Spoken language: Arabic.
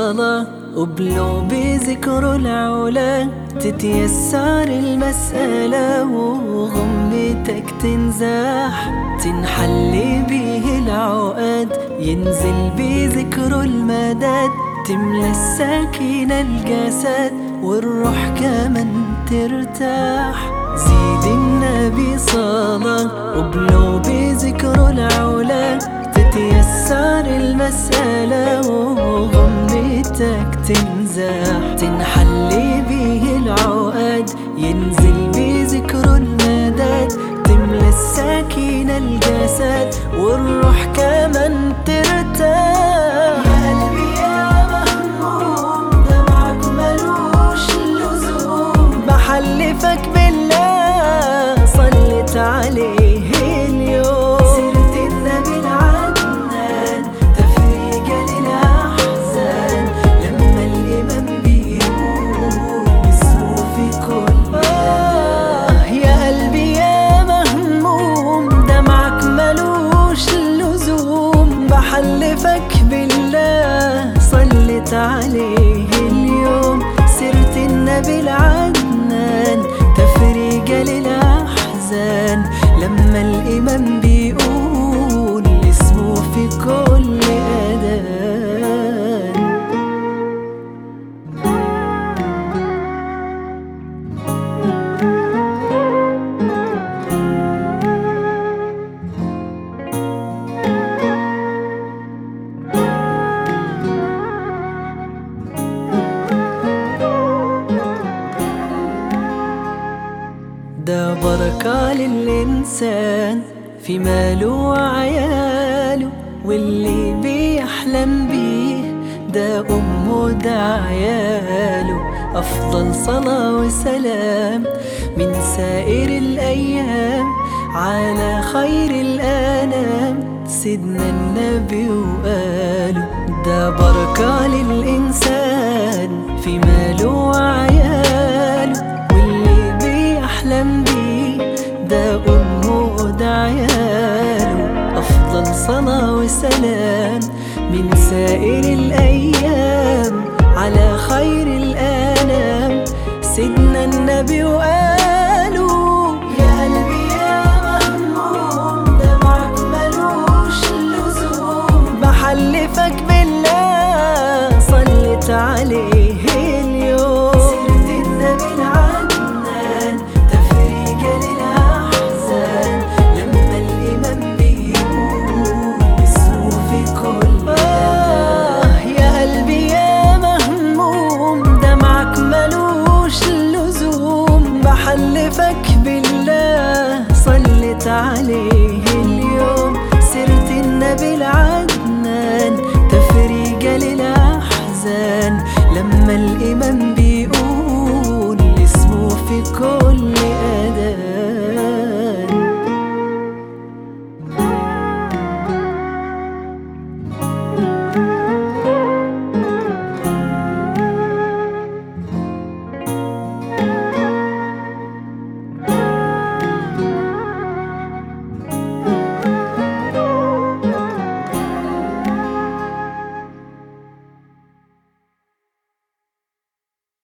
صلاة وبلو بذكر العلا تتيسر المسألة وغمتك تنزاح تنحل به العقد ينزل بذكر المدد تملى السكينة الجسد والروح كمان ترتاح. زيد النبي صلاة وبلو بذكر العلا تتيسر المسألة وغمتك تنزاح تنحل به العقد ينزل بذكر المدد تملى السكينة الجسد والروح كمان ترتاح. يا قلبي يا مهموم دمعك ملوش اللزوم بحلفك بالله صلت عليه اليوم سيرة النبي العدنان تفريجة للأحزان لما الإمام بيقول اسمه في كل يا قلبي يا مهموم دمعك ملوش اللزوم بحلفك بالله صلت عليه اليوم سيرة النبي العدنان تفريجة للأحزان لما الإمام بيقول اسمه في كل أذان. ده بركة للإنسان في ماله وعياله واللي بيحلم بيه ده أمه ده عياله. أفضل صلاة وسلام من سائر الأيام على خير الأنام سيدنا النبي وقاله. ده بركة للإنسان في ماله وعياله واللي بيحلم بيه ده أمه ده عياله. أفضل صلاة وسلام من سائر الأيام على خير الأنام سيدنا النبي وقاله. يا قلبي يا مهموم دمعك ملوش اللزوم بحلفك بالله صلت عليه اليوم سيرة النبي العدنان تفريجة للأحزان لما الإمام بيقول اسمه في كل يا قلبي يا مهموم دمعك ملوش اللزوم بحلفك بالله صلت عليه